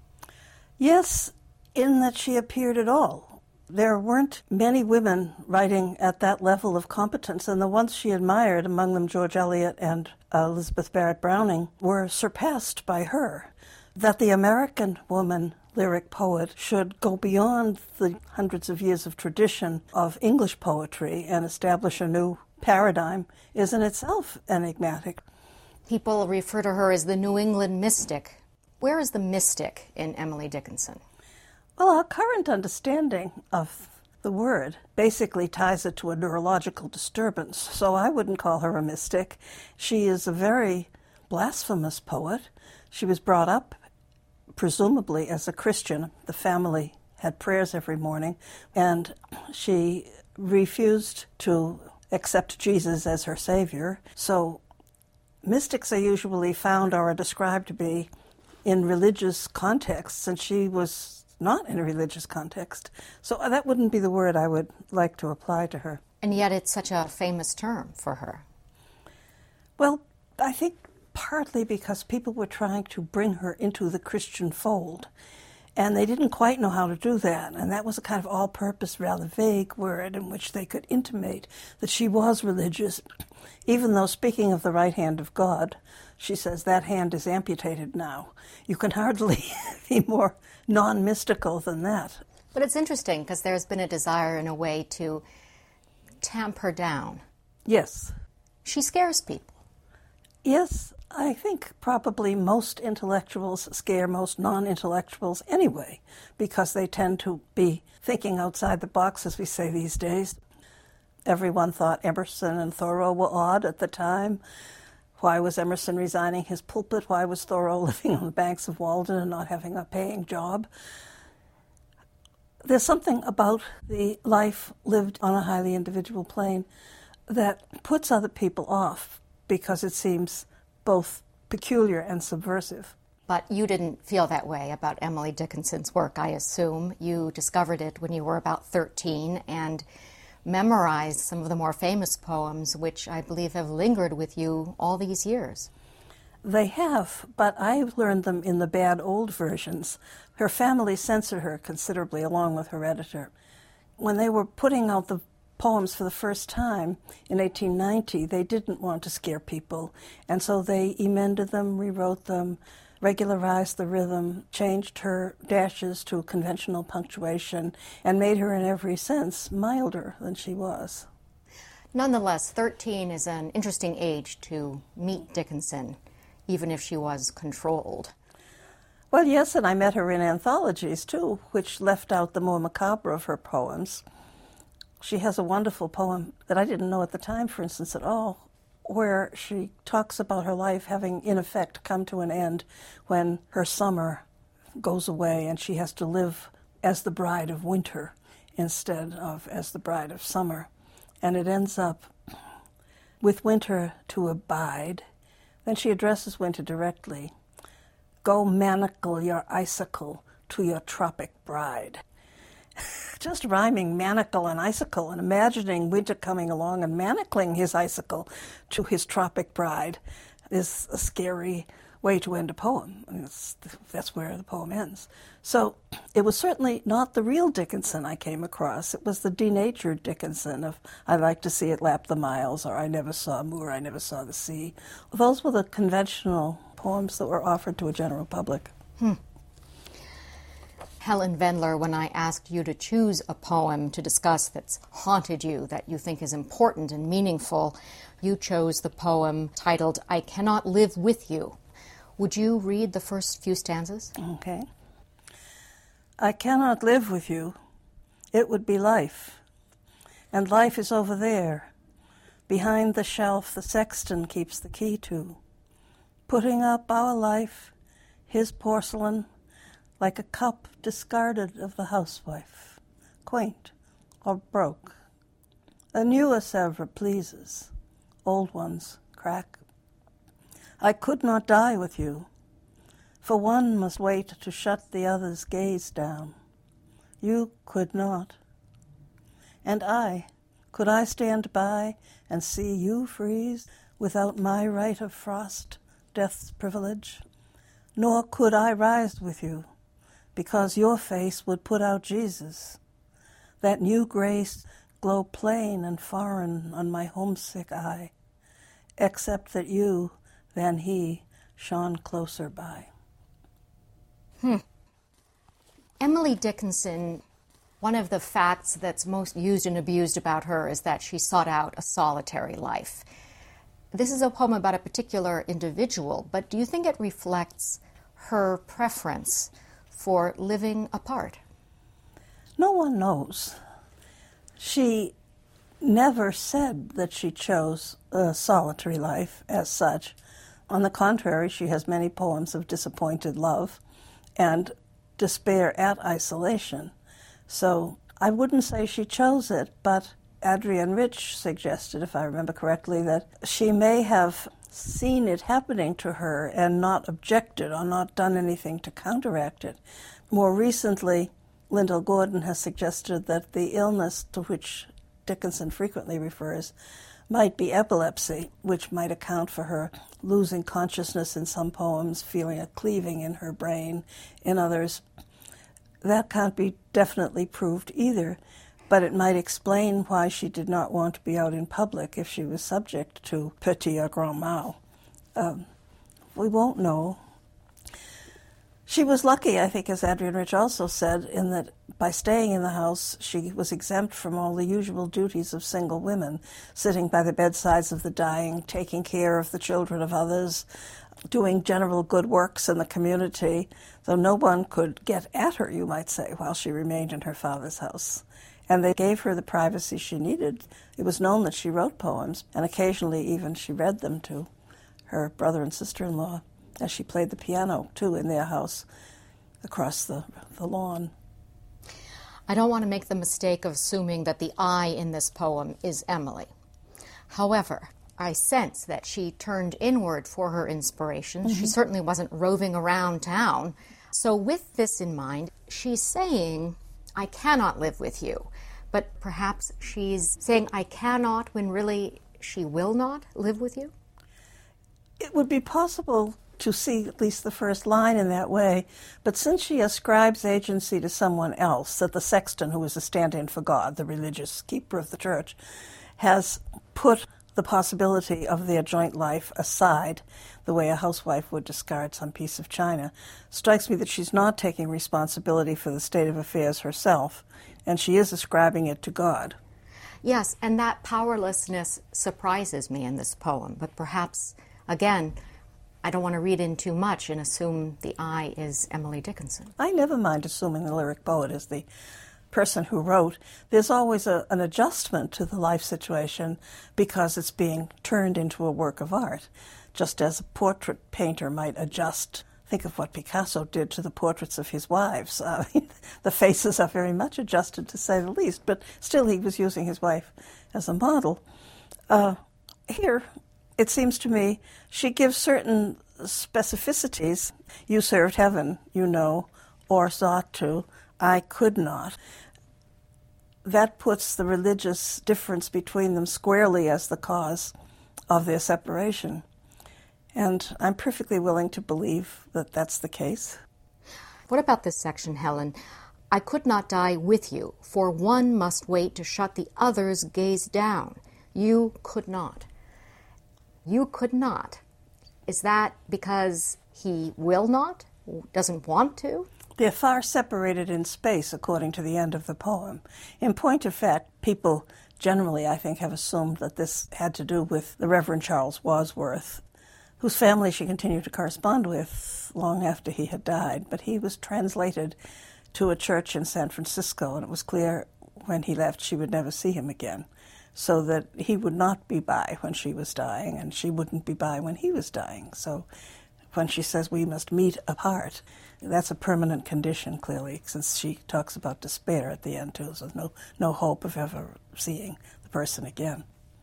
Yes, in that she appeared at all. There weren't many women writing at that level of competence, and the ones she admired, among them George Eliot and uh, Elizabeth Barrett Browning, were surpassed by her. That the American woman lyric poet should go beyond the hundreds of years of tradition of English poetry and establish a new paradigm is in itself enigmatic. People refer to her as the New England mystic. Where is the mystic in Emily Dickinson? Well, our current understanding of the word basically ties it to a neurological disturbance, so I wouldn't call her a mystic. She is a very blasphemous poet. She was brought up presumably as a Christian. The family had prayers every morning, and she refused to accept Jesus as her savior. So mystics are usually found or are described to be in religious contexts, and she was not in a religious context. So that wouldn't be the word I would like to apply to her. And yet it's such a famous term for her. Well, I think partly because people were trying to bring her into the Christian fold, and they didn't quite know how to do that, and that was a kind of all-purpose, rather vague word in which they could intimate that she was religious, even though, speaking of the right hand of God, she says that hand is amputated now. You can hardly be more non-mystical than that. But it's interesting because there's been a desire in a way to tamp her down. Yes. She scares people. Yes, I think probably most intellectuals scare most non-intellectuals anyway, because they tend to be thinking outside the box, as we say these days. Everyone thought Emerson and Thoreau were odd at the time. Why was Emerson resigning his pulpit? Why was Thoreau living on the banks of Walden and not having a paying job? There's something about the life lived on a highly individual plane that puts other people off because it seems both peculiar and subversive. But you didn't feel that way about Emily Dickinson's work, I assume. You discovered it when you were about thirteen and memorized some of the more famous poems, which I believe have lingered with you all these years. They have, but I've learned them in the bad old versions. Her family censored her considerably, along with her editor. When they were putting out the poems for the first time in eighteen ninety, they didn't want to scare people, and so they emended them, rewrote them, regularized the rhythm, changed her dashes to conventional punctuation, and made her in every sense milder than she was. Nonetheless, thirteen is an interesting age to meet Dickinson, even if she was controlled. Well, yes, and I met her in anthologies, too, which left out the more macabre of her poems. She has a wonderful poem that I didn't know at the time, for instance, at all, where she talks about her life having, in effect, come to an end when her summer goes away and she has to live as the bride of winter instead of as the bride of summer. And it ends up with winter to abide. Then she addresses winter directly. Go manacle your icicle to your tropic bride. Just rhyming manacle and icicle and imagining winter coming along and manacling his icicle to his tropic bride is a scary way to end a poem. I mean, it's, that's where the poem ends. So it was certainly not the real Dickinson I came across. It was the denatured Dickinson of I like to see it lap the miles, or I never saw a moor, I never saw the sea. Well, those were the conventional poems that were offered to a general public. Hmm. Helen Vendler, when I asked you to choose a poem to discuss that's haunted you, that you think is important and meaningful, you chose the poem titled I Cannot Live With You. Would you read the first few stanzas? Okay. I cannot live with you. It would be life. And life is over there, behind the shelf the sexton keeps the key to, putting up our life, his porcelain, like a cup discarded of the housewife, quaint or broke. A newer Sèvres pleases, old ones crack. I could not die with you, for one must wait to shut the other's gaze down. You could not. And I, could I stand by and see you freeze without my right of frost, death's privilege? Nor could I rise with you, because your face would put out Jesus. That new grace glow plain and foreign on my homesick eye, except that you, than he, shone closer by. Hmm. Emily Dickinson, one of the facts that's most used and abused about her is that she sought out a solitary life. This is a poem about a particular individual, but do you think it reflects her preference for living apart? No one knows. She never said that she chose a solitary life as such. On the contrary, she has many poems of disappointed love and despair at isolation. So I wouldn't say she chose it, but Adrienne Rich suggested, if I remember correctly, that she may have seen it happening to her and not objected or not done anything to counteract it. More recently, Lyndall Gordon has suggested that the illness to which Dickinson frequently refers might be epilepsy, which might account for her losing consciousness in some poems, feeling a cleaving in her brain in others. That can't be definitely proved either, but it might explain why she did not want to be out in public if she was subject to petit or grand mal. Um, we won't know. She was lucky, I think, as Adrienne Rich also said, in that by staying in the house, she was exempt from all the usual duties of single women, sitting by the bedsides of the dying, taking care of the children of others, doing general good works in the community, though no one could get at her, you might say, while she remained in her father's house. And they gave her the privacy she needed. It was known that she wrote poems, and occasionally even she read them to her brother and sister-in-law, as she played the piano, too, in their house across the, the lawn. I don't want to make the mistake of assuming that the I in this poem is Emily. However, I sense that she turned inward for her inspiration. Mm-hmm. She certainly wasn't roving around town. So with this in mind, she's saying, I cannot live with you. But perhaps she's saying, I cannot, when really she will not live with you? It would be possible to see at least the first line in that way, but since she ascribes agency to someone else, that the sexton, who is a stand-in for God, the religious keeper of the church, has put the possibility of their joint life aside, the way a housewife would discard some piece of china, strikes me that she's not taking responsibility for the state of affairs herself, and she is ascribing it to God. Yes, and that powerlessness surprises me in this poem, but perhaps, again, I don't want to read in too much and assume the I is Emily Dickinson. I never mind assuming the lyric poet is the person who wrote. There's always a, an adjustment to the life situation because it's being turned into a work of art, just as a portrait painter might adjust. Think of what Picasso did to the portraits of his wives. Uh, the faces are very much adjusted, to say the least, but still he was using his wife as a model. Uh, here, it seems to me, she gives certain specificities. You served heaven, you know, or sought to. I could not. That puts the religious difference between them squarely as the cause of their separation. And I'm perfectly willing to believe that that's the case. What about this section, Helen? I could not die with you, for one must wait to shut the other's gaze down. You could not. You could not. Is that because he will not? Doesn't want to? They're far separated in space, according to the end of the poem. In point of fact, people generally, I think, have assumed that this had to do with the Reverend Charles Wadsworth, whose family she continued to correspond with long after he had died. But he was translated to a church in San Francisco, and it was clear when he left she would never see him again, so that he would not be by when she was dying, and she wouldn't be by when he was dying. So when she says we must meet apart, that's a permanent condition, clearly, since she talks about despair at the end, too, so no, no hope of ever seeing the person again.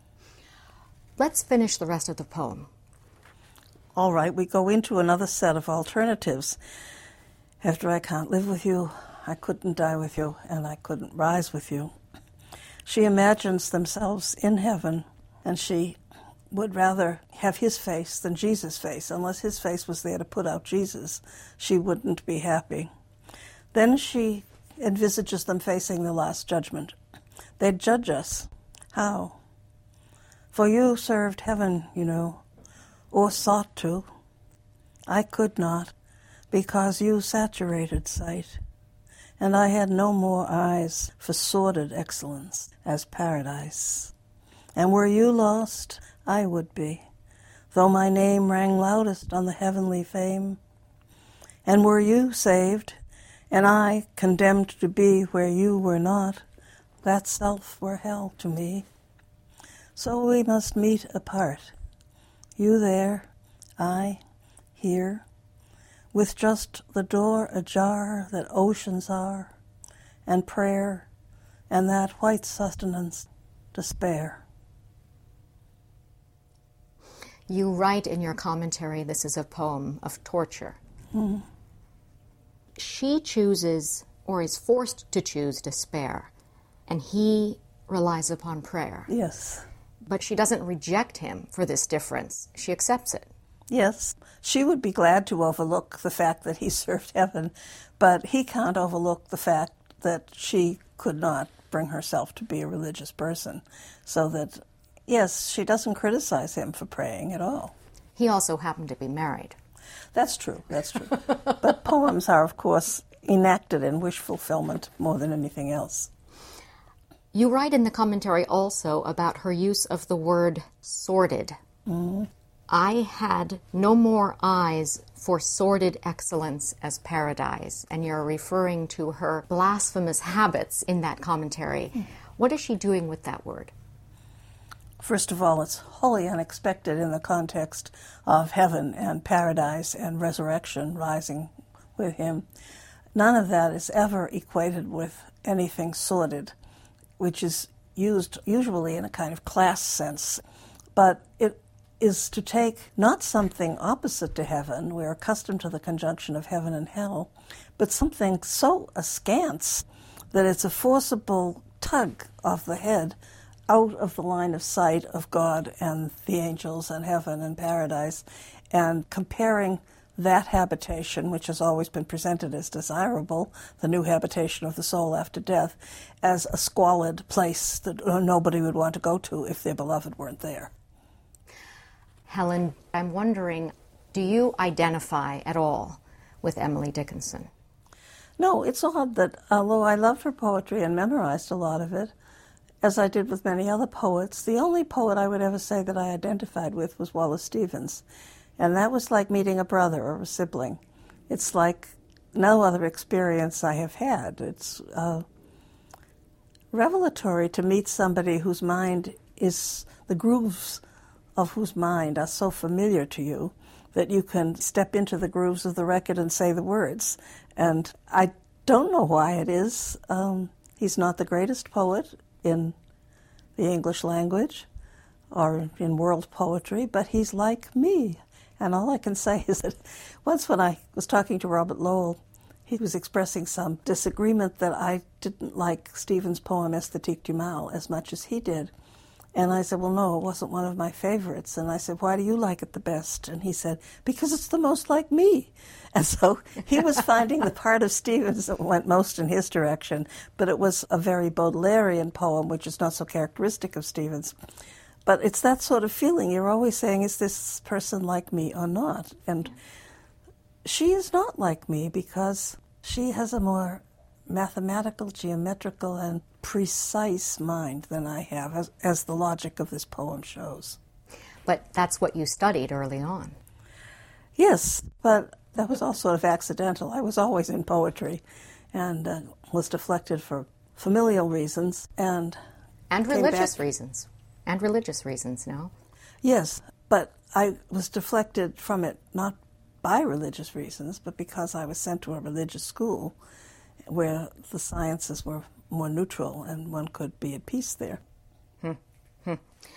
Let's finish the rest of the poem. All right, we go into another set of alternatives. After I can't live with you, I couldn't die with you, and I couldn't rise with you. She imagines themselves in heaven, and she would rather have his face than Jesus' face. Unless his face was there to put out Jesus, she wouldn't be happy. Then she envisages them facing the last judgment. They'd judge us. How? For you served heaven, you know, or sought to. I could not, because you saturated sight, and I had no more eyes for sordid excellence as paradise. And were you lost, I would be, though my name rang loudest on the heavenly fame. And were you saved, and I condemned to be where you were not, that self were hell to me. So we must meet apart, you there, I here, with just the door ajar that oceans are, and prayer, and that white sustenance, despair. You write in your commentary this is a poem of torture. Mm-hmm. She chooses, or is forced to choose, despair, and he relies upon prayer. Yes. But she doesn't reject him for this difference. She accepts it. Yes. She would be glad to overlook the fact that he served heaven, but he can't overlook the fact that she could not bring herself to be a religious person. So that, yes, she doesn't criticize him for praying at all. He also happened to be married. That's true, that's true. But poems are, of course, enacted in wish fulfillment more than anything else. You write in the commentary also about her use of the word sordid. Mm-hmm. I had no more eyes for sordid excellence as paradise, and you're referring to her blasphemous habits in that commentary. Mm. What is she doing with that word? First of all, it's wholly unexpected in the context of heaven and paradise and resurrection rising with him. None of that is ever equated with anything sordid, which is used usually in a kind of class sense. But it is to take not something opposite to heaven, we're accustomed to the conjunction of heaven and hell, but something so askance that it's a forcible tug of the head out of the line of sight of God and the angels and heaven and paradise, and comparing that habitation, which has always been presented as desirable, the new habitation of the soul after death, as a squalid place that nobody would want to go to if their beloved weren't there. Helen, I'm wondering, do you identify at all with Emily Dickinson? No, it's odd that although I loved her poetry and memorized a lot of it, as I did with many other poets, the only poet I would ever say that I identified with was Wallace Stevens. And that was like meeting a brother or a sibling. It's like no other experience I have had. It's uh, revelatory to meet somebody whose mind is, the grooves of whose mind are so familiar to you that you can step into the grooves of the record and say the words. And I don't know why it is. Um, he's not the greatest poet in the English language or in world poetry, but he's like me. And all I can say is that once when I was talking to Robert Lowell, he was expressing some disagreement that I didn't like Stevens' poem Esthétique du Mal as much as he did. And I said, well, no, it wasn't one of my favorites. And I said, why do you like it the best? And he said, because it's the most like me. And so he was finding the part of Stevens that went most in his direction, but it was a very Baudelairean poem, which is not so characteristic of Stevens. But it's that sort of feeling. You're always saying, is this person like me or not? And she is not like me because she has a more mathematical, geometrical, and precise mind than I have, as, as the logic of this poem shows. But that's what you studied early on. Yes, but that was all sort of accidental. I was always in poetry and uh, was deflected for familial reasons. And And came religious back. reasons. And religious reasons, no? Yes, but I was deflected from it not by religious reasons, but because I was sent to a religious school where the sciences were more neutral and one could be at peace there. Hmm. Hmm.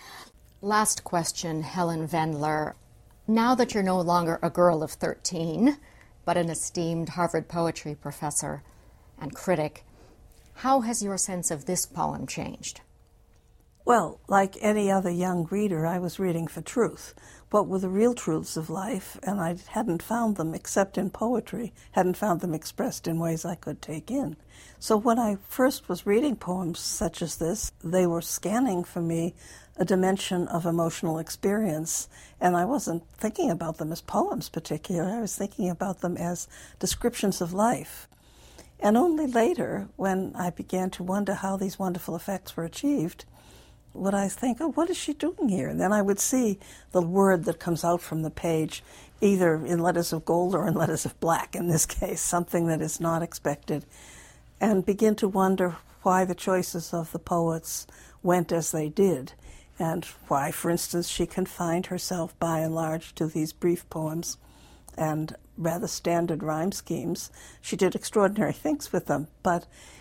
Last question, Helen Vendler. Now that you're no longer a girl of thirteen, but an esteemed Harvard poetry professor and critic, how has your sense of this poem changed? Well, like any other young reader, I was reading for truth. What were the real truths of life? And I hadn't found them except in poetry, hadn't found them expressed in ways I could take in. So when I first was reading poems such as this, they were scanning for me a dimension of emotional experience, and I wasn't thinking about them as poems particularly. I was thinking about them as descriptions of life. And only later, when I began to wonder how these wonderful effects were achieved, would I think, oh, what is she doing here? And then I would see the word that comes out from the page, either in letters of gold or in letters of black, in this case, something that is not expected, and begin to wonder why the choices of the poets went as they did, and why, for instance, she confined herself by and large to these brief poems and rather standard rhyme schemes. She did extraordinary things with them, but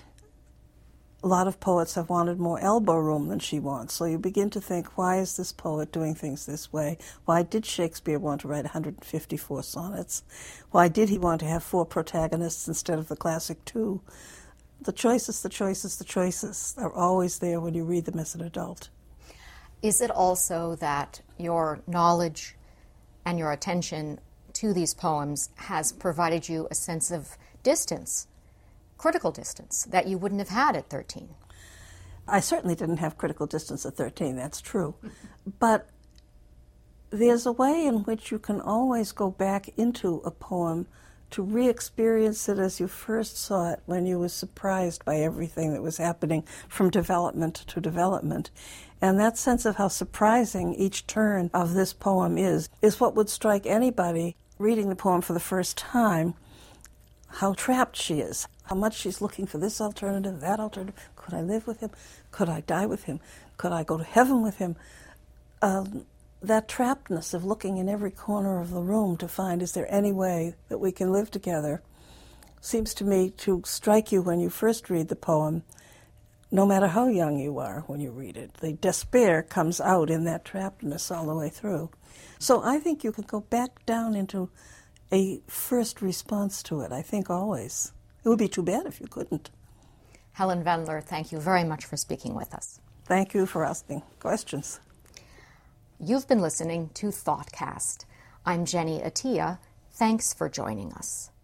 a lot of poets have wanted more elbow room than she wants. So you begin to think, why is this poet doing things this way? Why did Shakespeare want to write one hundred fifty-four sonnets? Why did he want to have four protagonists instead of the classic two? The choices, the choices, the choices are always there when you read them as an adult. Is it also that your knowledge and your attention to these poems has provided you a sense of distance, critical distance, that you wouldn't have had at thirteen? I certainly didn't have critical distance at thirteen, that's true. But there's a way in which you can always go back into a poem to re-experience it as you first saw it, when you were surprised by everything that was happening from development to development. And that sense of how surprising each turn of this poem is, is what would strike anybody reading the poem for the first time, how trapped she is, how much she's looking for this alternative, that alternative. Could I live with him? Could I die with him? Could I go to heaven with him? Um, that trappedness of looking in every corner of the room to find, is there any way that we can live together, seems to me to strike you when you first read the poem, no matter how young you are when you read it. The despair comes out in that trappedness all the way through. So I think you can go back down into a first response to it, I think always. It would be too bad if you couldn't. Helen Vendler, thank you very much for speaking with us. Thank you for asking questions. You've been listening to ThoughtCast. I'm Jenny Attia. Thanks for joining us.